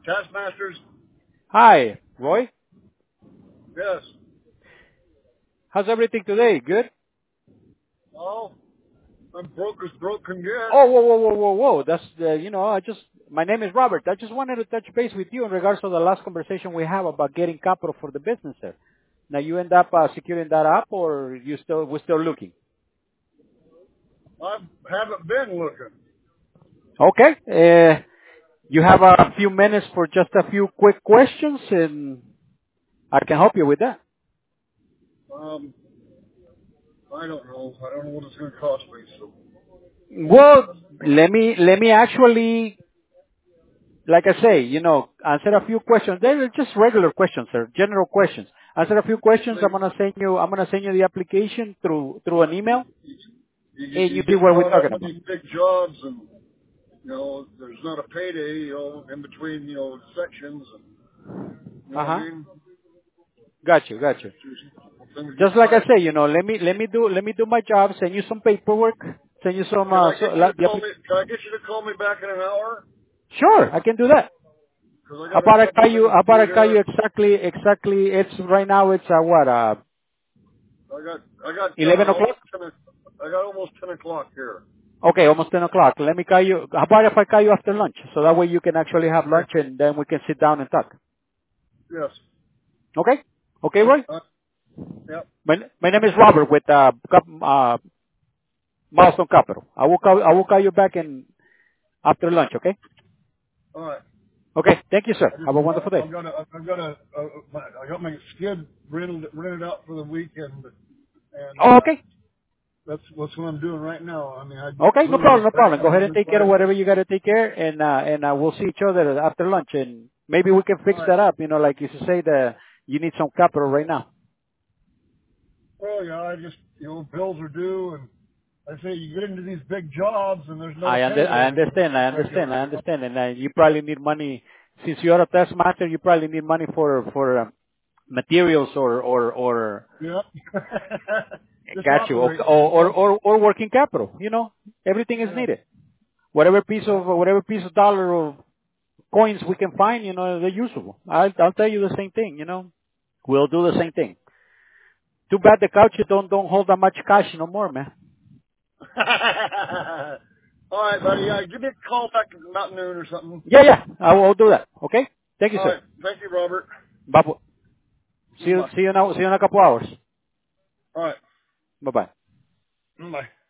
Taskmasters? Hi, Roy. Yes. How's everything today? Good? Oh, I'm broke as broke can get. Oh, whoa. That's, my name is Robert. I just wanted to touch base with you in regards to the last conversation we have about getting capital for the business, sir. Now, you end up securing that up, or we're still looking? I haven't been looking. Okay. You have a few minutes for just a few quick questions, and I can help you with that. I don't know. I don't know what it's going to cost me. So. Well, let me actually, like I say, answer a few questions. They're just regular questions, sir, general questions. Answer a few questions. I'm gonna send you the application through an email, and You you see get what we're brought up talking with about. these big jobs, and there's not a payday, in between, sections, and you know what I mean. Got you. Things Just get like I tight. say, let me do my job. Send you some paperwork. Send you some. Can I get you to call me? Can I get you to call me back in an hour? Sure, I can do that. Because I How got a about I couple call you? things How to about do I call you here. exactly? It's right now. It's what? I got 11 o'clock. almost 10. I got almost 10 o'clock here. Okay, almost 10 o'clock. Let me call you. How about if I call you after lunch? So that way you can actually have Okay. lunch and then we can sit down and talk. Yes. Okay? Okay, Roy? Yep. My name is Robert with Milestone Capital. I will call you back in after lunch, okay? All right. Okay, thank you, sir. Have a wonderful day. I got my skid rented out for the weekend, and Oh, okay. that's what I'm doing right now. I mean, I Okay, no literally problem. Go ahead and in take care of 5 whatever minutes. you got to take care, and we'll see each other after lunch, and maybe we can All fix right. that up. Like you say, you need some capital right now. Well, yeah, I just bills are due, and I say you get into these big jobs, and there's not a I payday understand, regular. and you probably need money. Since you're a test master, you probably need money for materials or Yep. Just got you, operate. or working capital. Everything is Yeah. needed. Whatever piece of dollar or coins we can find, they're usable. I'll tell you the same thing. We'll do the same thing. Too bad the couches don't hold that much cash no more, man. All right, buddy. Yeah, give me a call back about noon or something. Yeah, I'll do that. Okay. Thank you, All sir. right. Thank you, Robert. Bye. See Bye. you now. See you in a couple hours. All right. Bye bye. Bye.